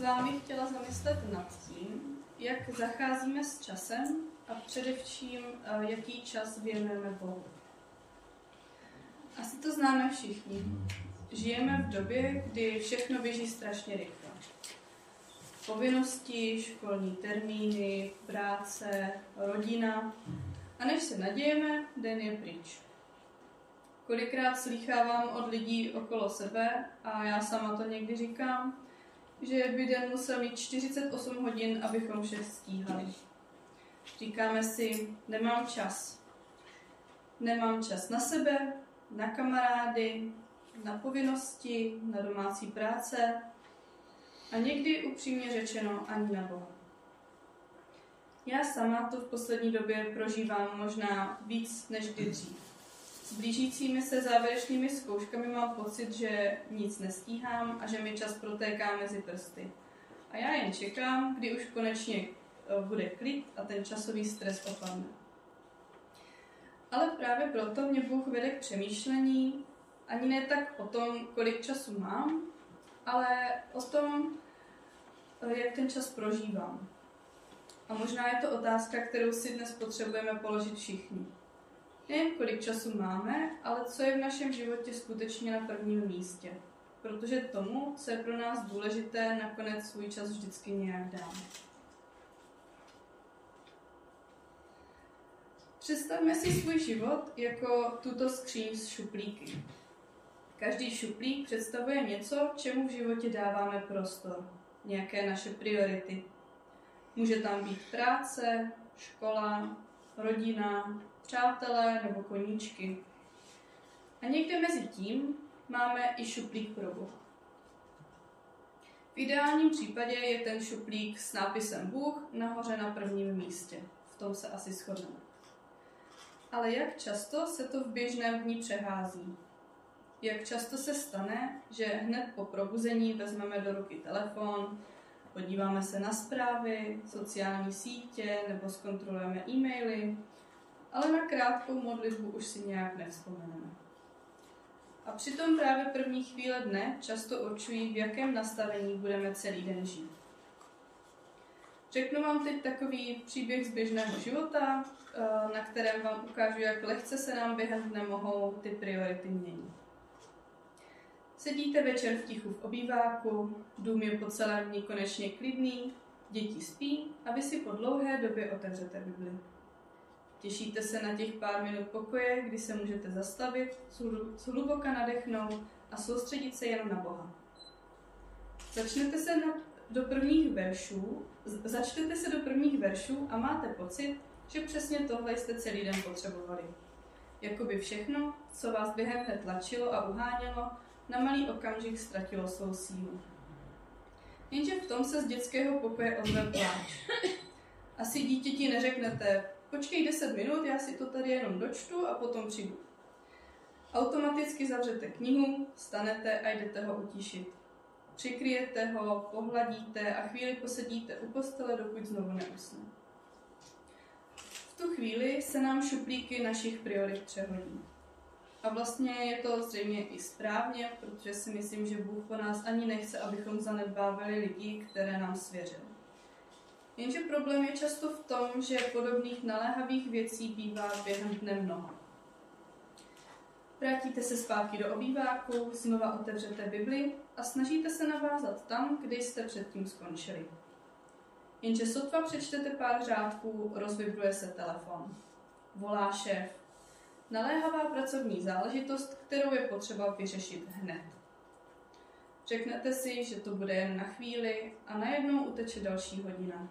s vámi chtěla zamyslet nad tím, jak zacházíme s časem a především, jaký čas věnujeme Bohu. Asi to známe všichni. Žijeme v době, kdy všechno běží strašně rychle. Povinnosti, školní termíny, práce, rodina. A než se nadějeme, den je pryč. Kolikrát slýchávám od lidí okolo sebe, a já sama to někdy říkám, že by den musel mít 48 hodin, abychom vše stíhali. Říkáme si, nemám čas. Nemám čas na sebe, na kamarády, na povinnosti, na domácí práce a někdy upřímně řečeno ani na Boha. Já sama to v poslední době prožívám možná víc než kdy dřív. S blížícími se závěrečnými zkouškami mám pocit, že nic nestíhám a že mi čas protéká mezi prsty. A já jen čekám, kdy už konečně bude klid a ten časový stres opadne. Ale právě proto mě Bůh vede k přemýšlení ani ne tak o tom, kolik času mám, ale o tom, jak ten čas prožívám. A možná je to otázka, kterou si dnes potřebujeme položit všichni. Nejen kolik času máme, ale co je v našem životě skutečně na prvním místě. Protože tomu, co je pro nás důležité, nakonec svůj čas vždycky nějak dáme. Představme si svůj život jako tuto skříň s šuplíky. Každý šuplík představuje něco, čemu v životě dáváme prostor. Nějaké naše priority. Může tam být práce, škola, rodina, přátelé nebo koníčky. A někde mezi tím máme i šuplík pro Boha. V ideálním případě je ten šuplík s nápisem Bůh nahoře na prvním místě. V tom se asi shodneme. Ale jak často se to v běžném dni přehází? Jak často se stane, že hned po probuzení vezmeme do ruky telefon, podíváme se na zprávy, sociální sítě nebo zkontrolujeme e-maily, ale na krátkou modlitbu už si nějak nevzpomeneme. A přitom právě první chvíle dne často určují, v jakém nastavení budeme celý den žít. Řeknu vám teď takový příběh z běžného života, na kterém vám ukážu, jak lehce se nám během dne mohou ty priority měnit. Sedíte večer v tichu v obýváku, dům je po celém dní konečně klidný, děti spí a vy si po dlouhé době otevřete Bibli. Těšíte se na těch pár minut pokoje, kdy se můžete zastavit, zhluboka nadechnout a soustředit se jen na Boha. Začtete se do prvních veršů a máte pocit, že přesně tohle jste celý den potřebovali. Jakoby všechno, co vás během dne tlačilo a uhánělo, na malý okamžik ztratilo svou sílu. Jenže v tom se z dětského pokoje ozve pláč. Asi dítěti neřeknete, počkej 10 minut, já si to tady jenom dočtu a potom přijdu. Automaticky zavřete knihu, vstanete a jdete ho utišit. Přikryjete ho, pohladíte a chvíli posedíte u postele, dokud znovu neusne. V tu chvíli se nám šuplíky našich priorit přehodí. A vlastně je to zřejmě i správně, protože si myslím, že Bůh po nás ani nechce, abychom zanedbávali lidi, které nám svěřil. Jenže problém je často v tom, že podobných naléhavých věcí bývá během dne mnoho. Vrátíte se zpátky do obýváku, znova otevřete Bibli a snažíte se navázat tam, kde jste předtím skončili. Jenže sotva přečtete pár řádků, rozvibruje se telefon. Volá šéf. Naléhavá pracovní záležitost, kterou je potřeba vyřešit hned. Řeknete si, že to bude jen na chvíli a najednou uteče další hodina.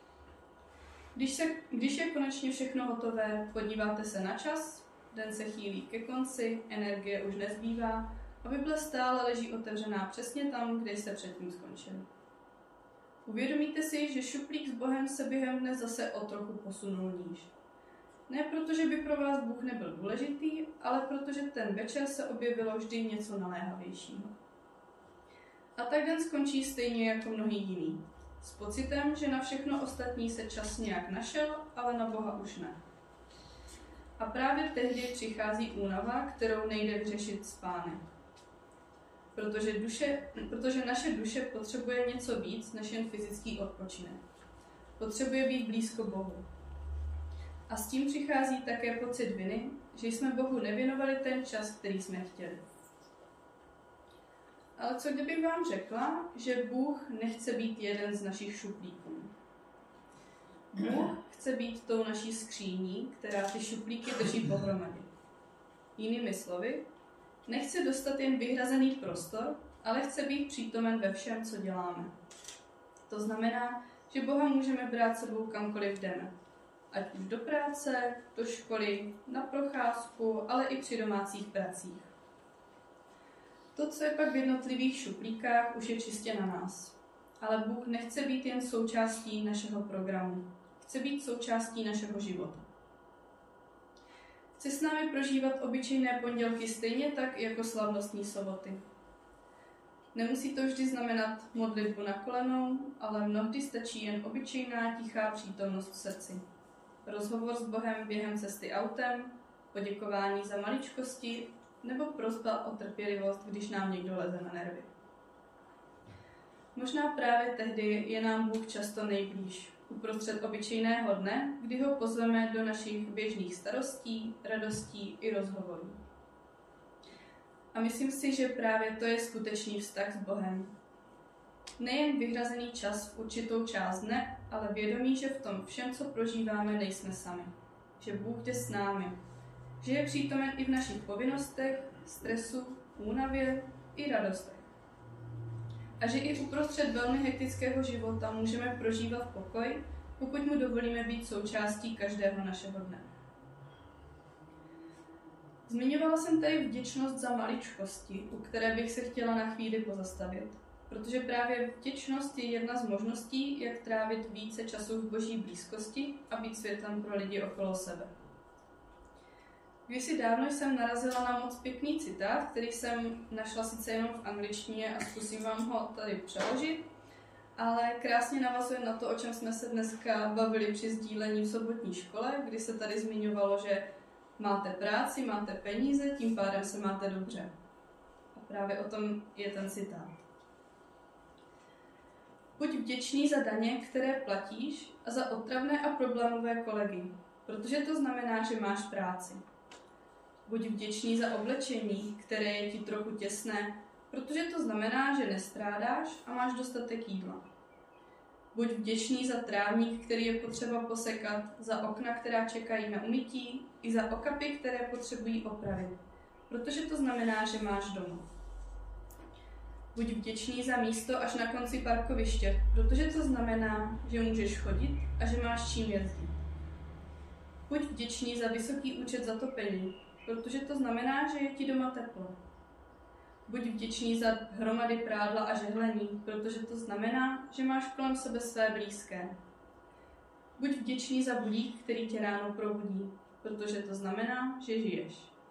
Když je konečně všechno hotové, podíváte se na čas, den se chýlí ke konci, energie už nezbývá a Bible stále leží otevřená přesně tam, kde jste předtím skončili. Uvědomíte si, že šuplík s Bohem se během dne zase o trochu posunul níž. Ne protože by pro vás Bůh nebyl důležitý, ale protože ten večer se objevilo vždy něco naléhavějšího. A tak den skončí stejně jako mnohý jiný. S pocitem, že na všechno ostatní se čas nějak našel, ale na Boha už ne. A právě tehdy přichází únava, kterou nejde vyřešit spánek. protože naše duše potřebuje něco víc než jen fyzický odpočinek. Potřebuje být blízko Bohu. A s tím přichází také pocit viny, že jsme Bohu nevěnovali ten čas, který jsme chtěli. Ale co kdybych vám řekla, že Bůh nechce být jeden z našich šuplíků? Bůh chce být tou naší skříní, která ty šuplíky drží pohromadě. Jinými slovy, nechce dostat jen vyhrazený prostor, ale chce být přítomen ve všem, co děláme. To znamená, že Boha můžeme brát sebou kamkoliv jdeme. Ať už do práce, do školy, na procházku, ale i při domácích pracích. To, co je pak v jednotlivých šuplíkách, už je čistě na nás. Ale Bůh nechce být jen součástí našeho programu. Chce být součástí našeho života. Chce s námi prožívat obyčejné pondělky stejně tak jako slavnostní soboty. Nemusí to vždy znamenat modlitbu na kolenou, ale mnohdy stačí jen obyčejná tichá přítomnost v srdci. Rozhovor s Bohem během cesty autem, poděkování za maličkosti nebo prosba o trpělivost, když nám někdo leze na nervy. Možná právě tehdy je nám Bůh často nejblíž, uprostřed obyčejného dne, kdy ho pozveme do našich běžných starostí, radostí i rozhovorů. A myslím si, že právě to je skutečný vztah s Bohem. Nejen vyhrazený čas v určitou část dne, ale vědomí, že v tom všem, co prožíváme, nejsme sami. Že Bůh jde s námi. Že je přítomen i v našich povinnostech, stresu, únavě i radostech. A že i uprostřed velmi hektického života můžeme prožívat pokoj, pokud mu dovolíme být součástí každého našeho dne. Zmiňovala jsem tady vděčnost za maličkosti, u které bych se chtěla na chvíli pozastavit, protože právě vděčnost je jedna z možností, jak trávit více času v Boží blízkosti a být světlem pro lidi okolo sebe. Kdysi dávno jsem narazila na moc pěkný citát, který jsem našla sice jenom v angličtině a zkusím vám ho tady přeložit, ale krásně navazuje na to, o čem jsme se dneska bavili při sdílení v sobotní škole, kdy se tady zmiňovalo, že máte práci, máte peníze, tím pádem se máte dobře. A právě o tom je ten citát. Buď vděčný za daně, které platíš, a za otravné a problémové kolegy, protože to znamená, že máš práci. Buď vděčný za oblečení, které je ti trochu těsné, protože to znamená, že nestrádáš a máš dostatek jídla. Buď vděčný za trávník, který je potřeba posekat, za okna, která čekají na umytí, i za okapy, které potřebují opravit, protože to znamená, že máš domov. Buď vděčný za místo až na konci parkoviště, protože to znamená, že můžeš chodit a že máš čím jezdit. Buď vděčný za vysoký účet za topení, protože to znamená, že je ti doma teplo. Buď vděčný za hromady prádla a žehlení, protože to znamená, že máš kolem sebe své blízké. Buď vděčný za budík, který tě ráno probudí, protože to znamená, že žiješ.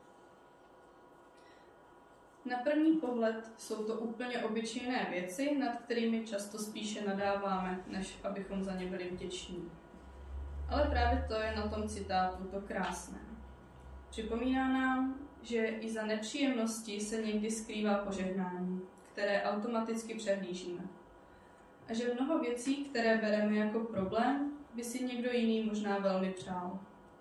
Na první pohled jsou to úplně obyčejné věci, nad kterými často spíše nadáváme, než abychom za ně byli vděční. Ale právě to je na tom citátu to krásné. Připomíná nám, že i za nepříjemnosti se někdy skrývá požehnání, které automaticky přehlížíme. A že mnoho věcí, které bereme jako problém, by si někdo jiný možná velmi přál.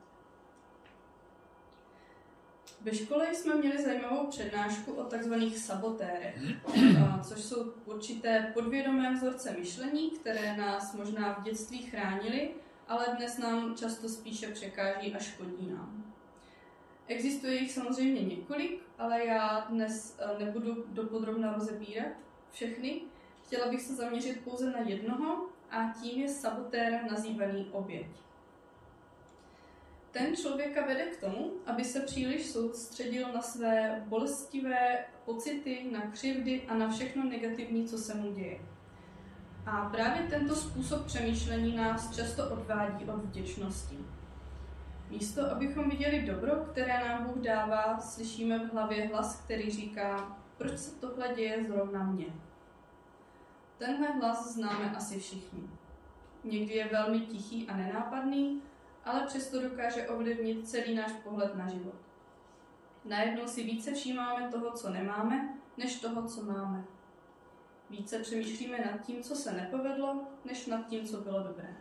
Ve škole jsme měli zajímavou přednášku o takzvaných sabotérech, což jsou určité podvědomé vzorce myšlení, které nás možná v dětství chránily, ale dnes nám často spíše překáží a škodí nám. Existuje jich samozřejmě několik, ale já dnes nebudu dopodrobna rozebírat všechny. Chtěla bych se zaměřit pouze na jednoho a tím je sabotér nazývaný oběť. Ten člověka vede k tomu, aby se příliš soustředil na své bolestivé pocity, na křivdy a na všechno negativní, co se mu děje. A právě tento způsob přemýšlení nás často odvádí od vděčnosti. Místo, abychom viděli dobro, které nám Bůh dává, slyšíme v hlavě hlas, který říká, proč se tohle děje zrovna mně. Tenhle hlas známe asi všichni. Někdy je velmi tichý a nenápadný, ale přesto dokáže ovlivnit celý náš pohled na život. Najednou si více všímáme toho, co nemáme, než toho, co máme. Více přemýšlíme nad tím, co se nepovedlo, než nad tím, co bylo dobré.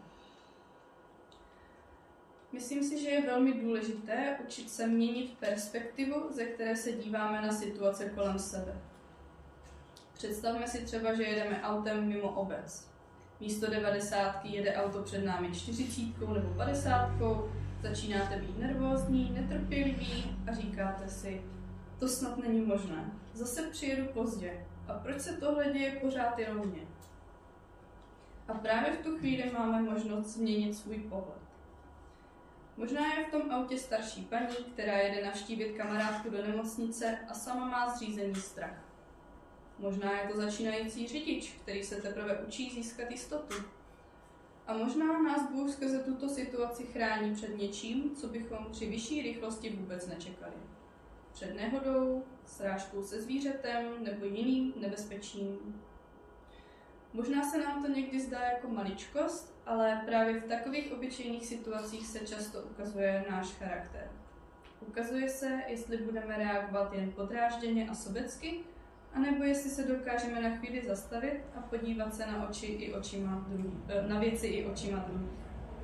Myslím si, že je velmi důležité učit se měnit perspektivu, ze které se díváme na situace kolem sebe. Představme si třeba, že jedeme autem mimo obec. Místo 90 jede auto před námi 40 nebo 50, začínáte být nervózní, netrpěliví a říkáte si, to snad není možné, zase přijedu pozdě a proč se tohle děje pořád jenom mně? A právě v tu chvíli máme možnost změnit svůj pohled. Možná je v tom autě starší paní, která jede navštívit kamarádku do nemocnice a sama má zřízený strach. Možná je to začínající řidič, který se teprve učí získat jistotu. A možná nás Bůh skrze tuto situaci chrání před něčím, co bychom při vyšší rychlosti vůbec nečekali. Před nehodou, srážkou se zvířetem nebo jiným nebezpečím. Možná se nám to někdy zdá jako maličkost, ale právě v takových obyčejných situacích se často ukazuje náš charakter. Ukazuje se, jestli budeme reagovat jen podrážděně a sobecky, anebo jestli se dokážeme na chvíli zastavit a podívat se na věci i očima druhých.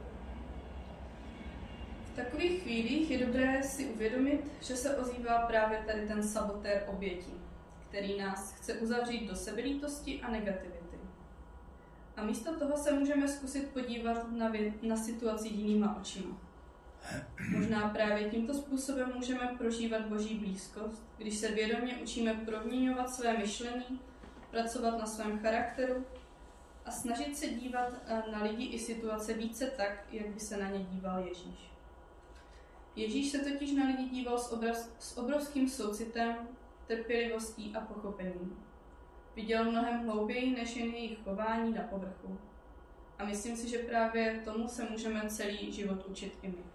V takových chvílích je dobré si uvědomit, že se ozývá právě tady ten sabotér oběti, který nás chce uzavřít do sebelítosti a negativity. A místo toho se můžeme zkusit podívat na situaci jinýma očima. Možná právě tímto způsobem můžeme prožívat Boží blízkost, když se vědomě učíme proměňovat své myšlení, pracovat na svém charakteru a snažit se dívat na lidi i situace více tak, jak by se na ně díval Ježíš. Ježíš se totiž na lidi díval s obrovským soucitem, trpělivostí a pochopením. Viděl mnohem hlouběji než jen jejich chování na povrchu. A myslím si, že právě tomu se můžeme celý život učit i my.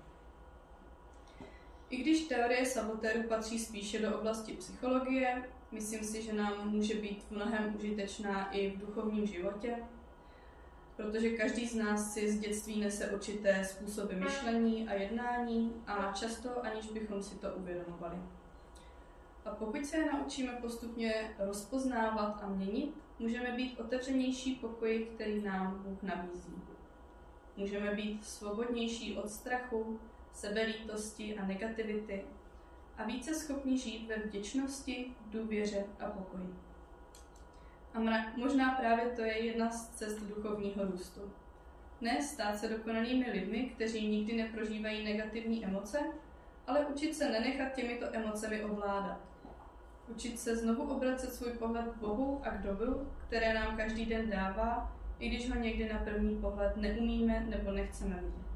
I když teorie sabotéru patří spíše do oblasti psychologie, myslím si, že nám může být mnohem užitečná i v duchovním životě, protože každý z nás si z dětství nese určité způsoby myšlení a jednání a často aniž bychom si to uvědomovali. A pokud se je naučíme postupně rozpoznávat a měnit, můžeme být otevřenější pokoji, který nám Bůh nabízí. Můžeme být svobodnější od strachu, sebelítosti a negativity a více schopni žít ve vděčnosti, důvěře a pokoji. A možná právě to je jedna z cest duchovního růstu. Ne stát se dokonalými lidmi, kteří nikdy neprožívají negativní emoce, ale učit se nenechat těmito emocemi ovládat. Učit se znovu obracet svůj pohled k Bohu a k dobru, které nám každý den dává, i když ho někdy na první pohled neumíme nebo nechceme vidět.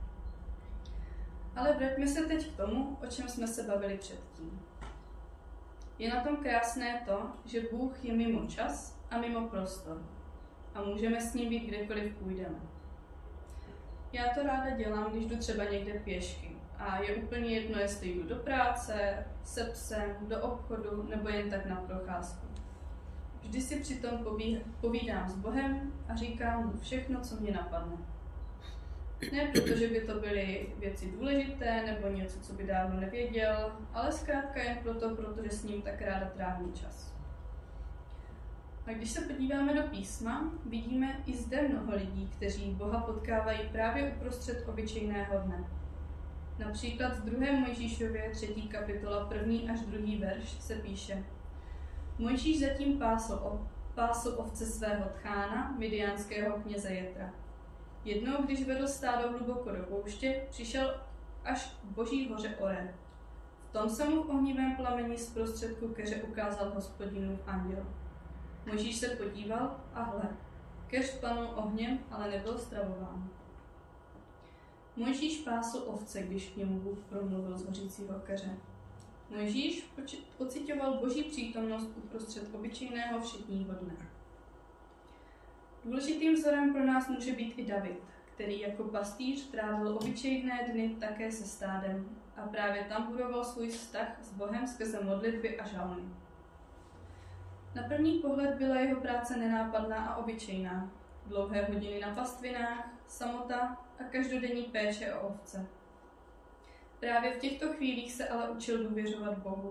Ale vraťme se teď k tomu, o čem jsme se bavili předtím. Je na tom krásné to, že Bůh je mimo čas a mimo prostor a můžeme s ním být kdekoliv půjdeme. Já to ráda dělám, když jdu třeba někde pěšky a je úplně jedno, jestli jdu do práce, se psem, do obchodu nebo jen tak na procházku. Vždy si přitom povídám s Bohem a říkám mu všechno, co mě napadne. Ne protože by to byly věci důležité nebo něco, co by dávno nevěděl, ale zkrátka jen proto, protože s ním tak ráda trávím čas. A když se podíváme do písma, vidíme i zde mnoho lidí, kteří Boha potkávají právě uprostřed obyčejného dne. Například v 2. Mojžíšově 3. kapitola 1. až 2. verš se píše: Mojžíš zatím pásl ovce svého tchána, midiánského kněze Jetra. Jednou, když vedl stádo hluboko do pouště, přišel až k Boží hoře Oreb. V tom se mu v ohnivém plameni z prostředku keře ukázal Hospodinův anděl. Mojžíš se podíval a hle, keř planul ohněm, ale nebyl stravován. Mojžíš pásl ovce, když k němu Bůh promluvil z hořícího keře. Mojžíš pocitoval Boží přítomnost uprostřed obyčejného všedního dne. Důležitým vzorem pro nás může být i David, který jako pastýř trávil obyčejné dny také se stádem a právě tam budoval svůj vztah s Bohem skrze modlitby a žalmy. Na první pohled byla jeho práce nenápadná a obyčejná. Dlouhé hodiny na pastvinách, samota a každodenní péče o ovce. Právě v těchto chvílích se ale učil důvěřovat Bohu.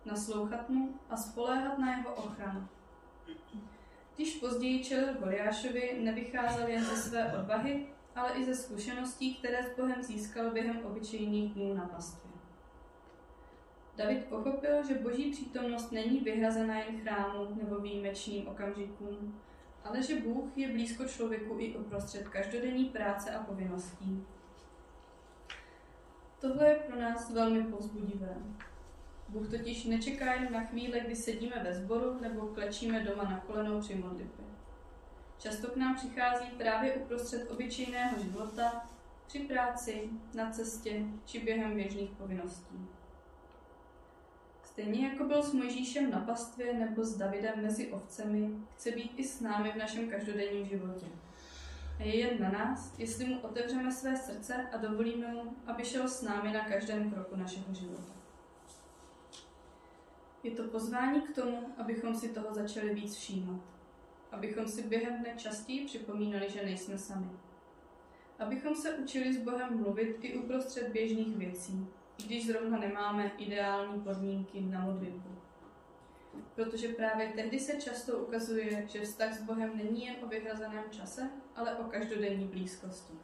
naslouchat mu a spoléhat na jeho ochranu. Když později čelil Goliášovi, nevycházel jen ze své odvahy, ale i ze zkušeností, které s Bohem získal během obyčejných dnů na pastvě. David pochopil, že Boží přítomnost není vyhrazená jen chrámu nebo výjimečným okamžikům, ale že Bůh je blízko člověku i uprostřed každodenní práce a povinností. Tohle je pro nás velmi povzbudivé. Bůh totiž nečeká jen na chvíle, kdy sedíme ve sboru nebo klečíme doma na kolenou při modlitbě. Často k nám přichází právě uprostřed obyčejného života, při práci, na cestě či během běžných povinností. Stejně jako byl s Mojžíšem na pastvě nebo s Davidem mezi ovcemi, chce být i s námi v našem každodenním životě. A je jen na nás, jestli mu otevřeme své srdce a dovolíme mu, aby šel s námi na každém kroku našeho života. Je to pozvání k tomu, abychom si toho začali víc všímat. Abychom si během dne častěji připomínali, že nejsme sami. Abychom se učili s Bohem mluvit i uprostřed běžných věcí, i když zrovna nemáme ideální podmínky na modlitbu. Protože právě tehdy se často ukazuje, že vztah s Bohem není jen o vyhrazeném čase, ale o každodenní blízkosti.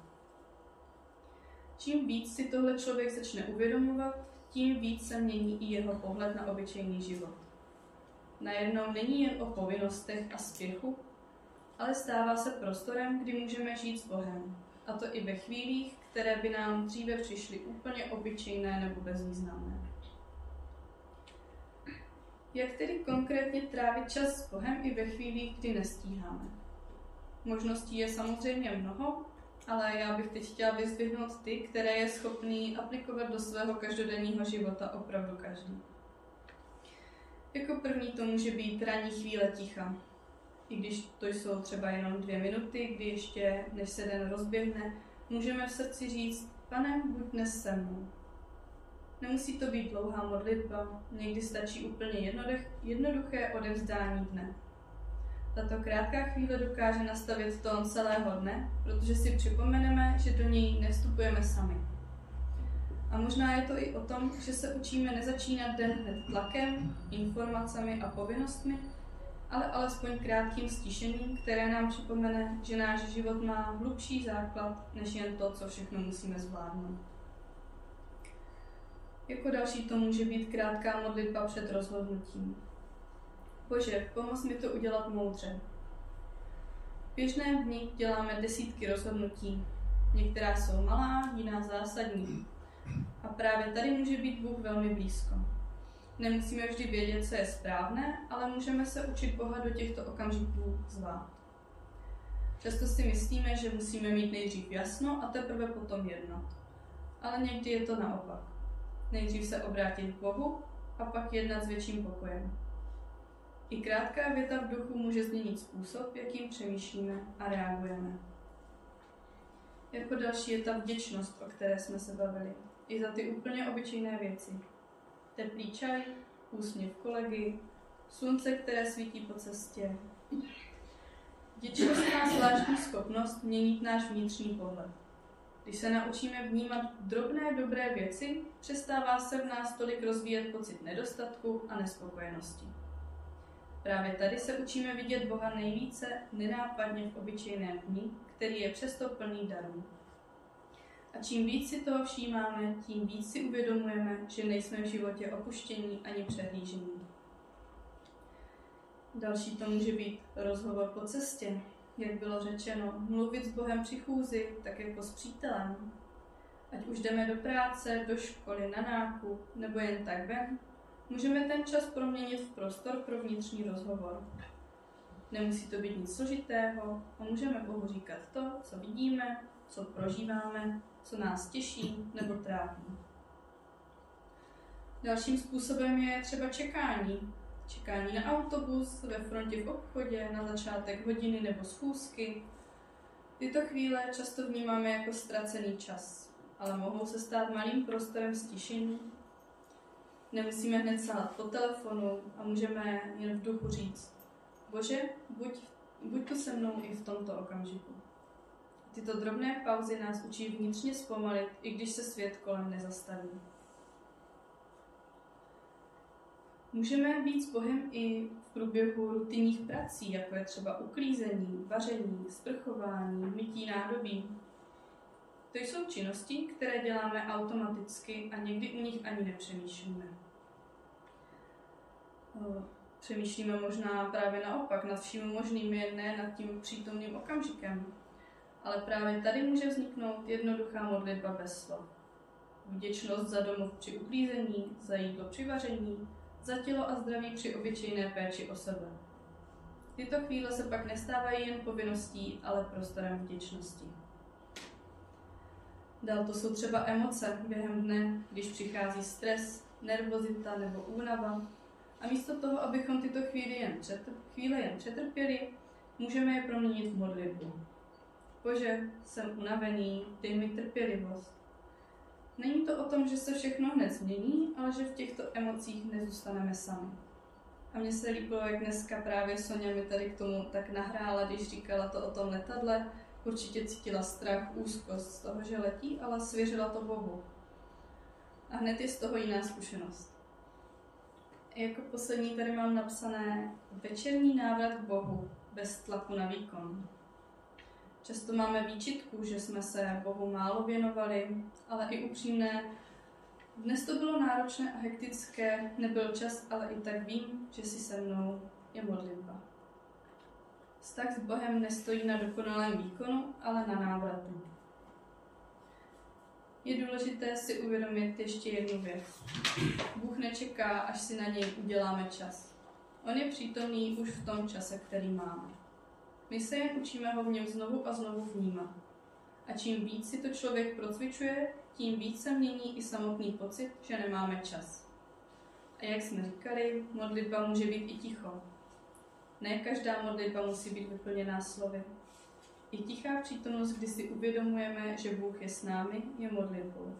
Čím víc si tohle člověk začne uvědomovat, tím víc se mění i jeho pohled na obyčejný život. Najednou není jen o povinnostech a spěchu, ale stává se prostorem, kdy můžeme žít s Bohem. A to i ve chvílích, které by nám dříve přišly úplně obyčejné nebo bezvýznamné. Jak tedy konkrétně trávit čas s Bohem i ve chvílích, kdy nestíháme? Možností je samozřejmě mnoho, ale já bych teď chtěla vyzdvihnout ty, které je schopný aplikovat do svého každodenního života opravdu každý. Jako první to může být ranní chvíle ticha. I když to jsou třeba jenom 2 minuty, kdy ještě, než se den rozběhne, můžeme v srdci říct: Pane, buď dnes se mnou. Nemusí to být dlouhá modlitba, někdy stačí úplně jednoduché odevzdání dne. Tato krátká chvíle dokáže nastavit tón celého dne, protože si připomeneme, že do něj nevstupujeme sami. A možná je to i o tom, že se učíme nezačínat den hned tlakem, informacemi a povinnostmi, ale alespoň krátkým stišením, které nám připomene, že náš život má hlubší základ, než jen to, co všechno musíme zvládnout. Jako další to může být krátká modlitba před rozhodnutím. Bože, pomoz mi to udělat moudře. V běžném dni děláme desítky rozhodnutí. Některá jsou malá, jiná zásadní. A právě tady může být Bůh velmi blízko. Nemusíme vždy vědět, co je správné, ale můžeme se učit Boha do těchto okamžiků zvát. Často si myslíme, že musíme mít nejdřív jasno a teprve potom jednat. Ale někdy je to naopak. Nejdřív se obrátit k Bohu a pak jednat s větším pokojem. I krátká věta v duchu může změnit způsob, jakým přemýšlíme a reagujeme. Jako další je ta vděčnost, o které jsme se bavili. I za ty úplně obyčejné věci. Teplý čaj, úsměv kolegy, slunce, které svítí po cestě. Vděčnost má zvláštní schopnost měnit náš vnitřní pohled. Když se naučíme vnímat drobné dobré věci, přestává se v nás tolik rozvíjet pocit nedostatku a nespokojenosti. Právě tady se učíme vidět Boha nejvíce nenápadně v obyčejném dni, který je přesto plný darů. A čím víc si toho všímáme, tím víc si uvědomujeme, že nejsme v životě opuštění ani přehlížení. Další to může být rozhovor po cestě. Jak bylo řečeno, mluvit s Bohem při chůzi, tak jako s přítelem. Ať už jdeme do práce, do školy, na nákup, nebo jen tak ven, můžeme ten čas proměnit v prostor pro vnitřní rozhovor. Nemusí to být nic složitého a můžeme Bohu říkat to, co vidíme, co prožíváme, co nás těší nebo trápí. Dalším způsobem je třeba čekání. Čekání na autobus, ve frontě v obchodě, na začátek hodiny nebo schůzky. Tyto chvíle často vnímáme jako ztracený čas, ale mohou se stát malým prostorem ztišení. Nemusíme hned sahat po telefonu a můžeme jen v duchu říct: Bože, buď tu se mnou i v tomto okamžiku. Tyto drobné pauzy nás učí vnitřně zpomalit, i když se svět kolem nezastaví. Můžeme být s Bohem i v průběhu rutinních prací, jako je třeba uklízení, vaření, sprchování, mytí nádobí. To jsou činnosti, které děláme automaticky a někdy u nich ani nepřemýšlíme. Přemýšlíme možná právě naopak nad vším možným, jen ne nad tím přítomným okamžikem. Ale právě tady může vzniknout jednoduchá modlitba bez slov. Vděčnost za domov při uklízení, za jídlo při vaření, za tělo a zdraví při obyčejné péči o sebe. Tyto chvíle se pak nestávají jen povinností, ale prostorem vděčnosti. Dál to jsou třeba emoce během dne, když přichází stres, nervozita nebo únava. A místo toho, abychom tyto chvíle jen přetrpěli, můžeme je proměnit v modlitbu. Bože, jsem unavený, dej mi trpělivost. Není to o tom, že se všechno hned změní, ale že v těchto emocích nezůstaneme sami. A mně se líbilo, jak dneska právě Sonia mi tady k tomu tak nahrála, když říkala to o tom letadle. Určitě cítila strach, úzkost z toho, že letí, ale svěřila to Bohu. A hned je z toho jiná zkušenost. Jako poslední tady mám napsané večerní návrat k Bohu bez tlaku na výkon. Často máme výčitku, že jsme se Bohu málo věnovali, ale i upřímné. Dnes to bylo náročné a hektické, nebyl čas, ale i tak vím, že si se mnou je modlitba. Vztah s Bohem nestojí na dokonalém výkonu, ale na návratu. Je důležité si uvědomit ještě jednu věc. Bůh nečeká, až si na něj uděláme čas. On je přítomný už v tom čase, který máme. My se jen učíme ho v něm znovu a znovu vnímat. A čím víc si to člověk procvičuje, tím víc se mění i samotný pocit, že nemáme čas. A jak jsme říkali, modlitba může být i ticho. Ne každá modlitba musí být vyplněná slovy. I tichá přítomnost, kdy si uvědomujeme, že Bůh je s námi, je modlitbou.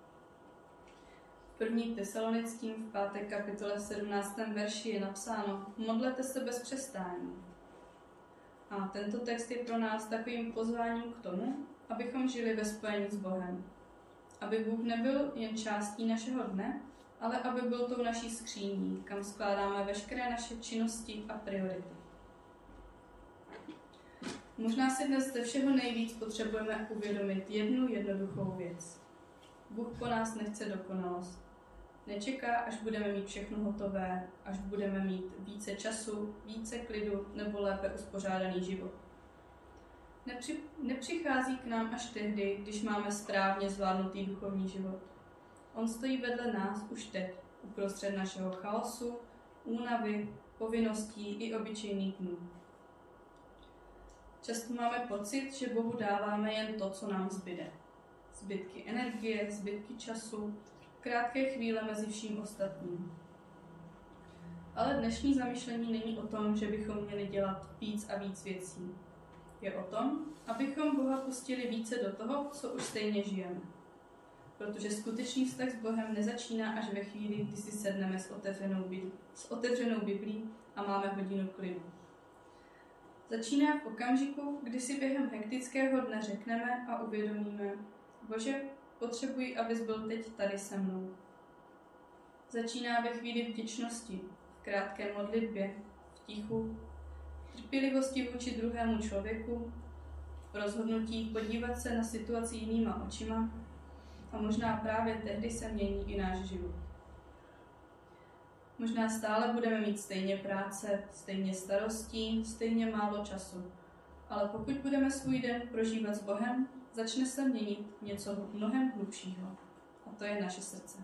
V 1. Tesalonickým v 5. kapitole 17. verši je napsáno: modlete se bez přestání. A tento text je pro nás takovým pozváním k tomu, abychom žili ve spojení s Bohem. Aby Bůh nebyl jen částí našeho dne, ale aby byl tou naší skříní, kam skládáme veškeré naše činnosti a priority. Možná si dnes ze všeho nejvíc potřebujeme uvědomit jednu jednoduchou věc. Bůh po nás nechce dokonalost. Nečeká, až budeme mít všechno hotové, až budeme mít více času, více klidu nebo lépe uspořádaný život. Nepřichází k nám až tehdy, když máme správně zvládnutý duchovní život. On stojí vedle nás už teď, uprostřed našeho chaosu, únavy, povinností i obyčejných dnů. Často máme pocit, že Bohu dáváme jen to, co nám zbyde. Zbytky energie, zbytky času, krátké chvíle mezi vším ostatním. Ale dnešní zamyšlení není o tom, že bychom měli dělat víc a víc věcí. Je o tom, abychom Boha pustili více do toho, co už stejně žijeme. Protože skutečný vztah s Bohem nezačíná až ve chvíli, kdy si sedneme s otevřenou Biblí a máme hodinu klidu. Začíná v okamžiku, kdy si během hektického dne řekneme a uvědomíme: Bože, potřebuji, abys byl teď tady se mnou. Začíná ve chvíli vděčnosti, v krátké modlitbě, v tichu, trpělivosti vůči druhému člověku, v rozhodnutí podívat se na situaci jinýma očima a možná právě tehdy se mění i náš život. Možná stále budeme mít stejně práce, stejně starostí, stejně málo času, ale pokud budeme svůj den prožívat s Bohem, začne se měnit něco mnohem hlubšího, a to je naše srdce.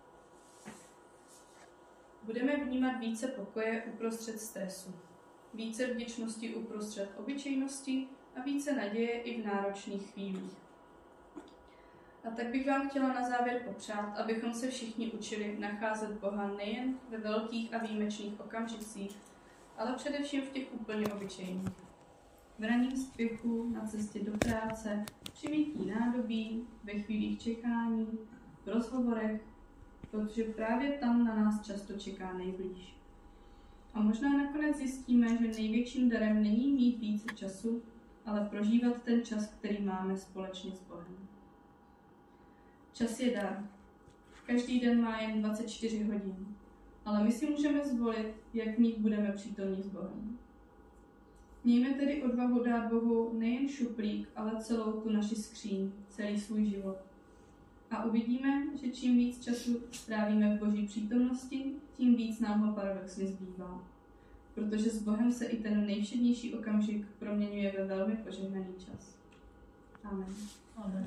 Budeme vnímat více pokoje uprostřed stresu, více vděčnosti uprostřed obyčejnosti a více naděje i v náročných chvílích. A tak bych vám chtěla na závěr popřát, abychom se všichni učili nacházet Boha nejen ve velkých a výjimečných okamžicích, ale především v těch úplně obyčejných. V ranním spěchu, na cestě do práce, při mytí nádobí, ve chvílích čekání, v rozhovorech, protože právě tam na nás často čeká nejblíž. A možná nakonec zjistíme, že největším darem není mít více času, ale prožívat ten čas, který máme společně s Bohem. Čas je dar. Každý den má jen 24 hodin. ale my si můžeme zvolit, jak v nich budeme přítomní s Bohem. Mějme tedy odvahu dát Bohu nejen šuplík, ale celou tu naši skříň, celý svůj život. A uvidíme, že čím víc času strávíme v Boží přítomnosti, tím víc nám ho paradoxně zbývá. Protože s Bohem se i ten nejvšednější okamžik proměňuje ve velmi požehnaný čas. Amen. Amen.